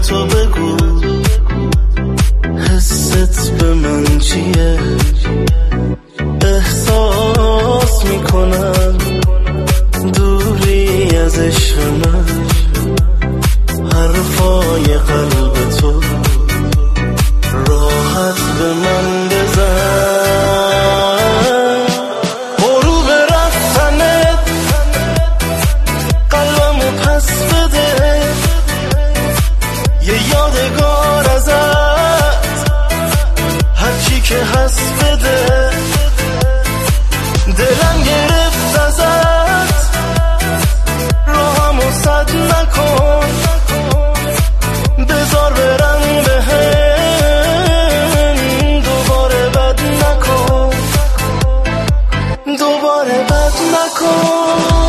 تو بگو حست به من چیه، احساس میکنم دوری از عشق من، حرفای قلب تو راحت به من بزن. غروب رفتنت قلبمو پس بده، یه یادگار ازت هرچی که هست بده. دلم گرفت ازت راهمو سد نکن، بذار برم بهم، دوباره بد نکن، دوباره بد نکن.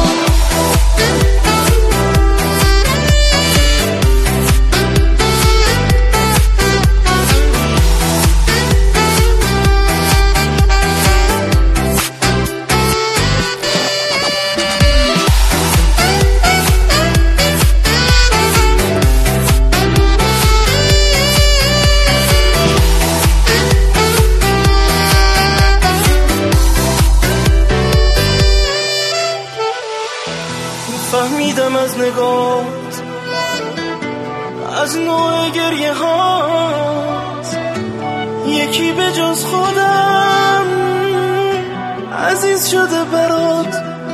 فهمیدم از نگات، از نوع گریه هات، یکی به جز خودم عزیز شده برات.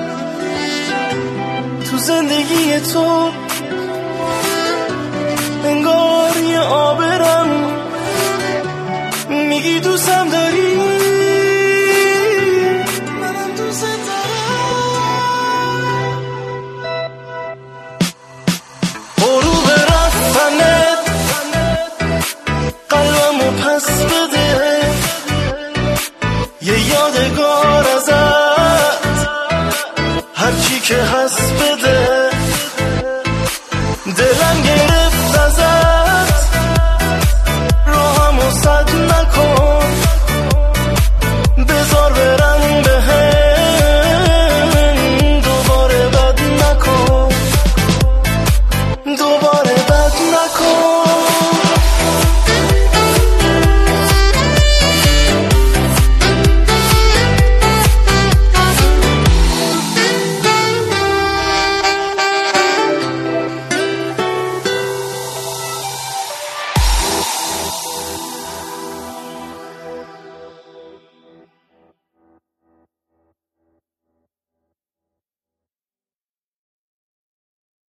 تو زندگی تو انگار یه آبرم، میگی دوستم داری، منم دوست دارم. غروب رفتنت قلبمو پس بده، یه یادگار ازت هرچی که هست بده.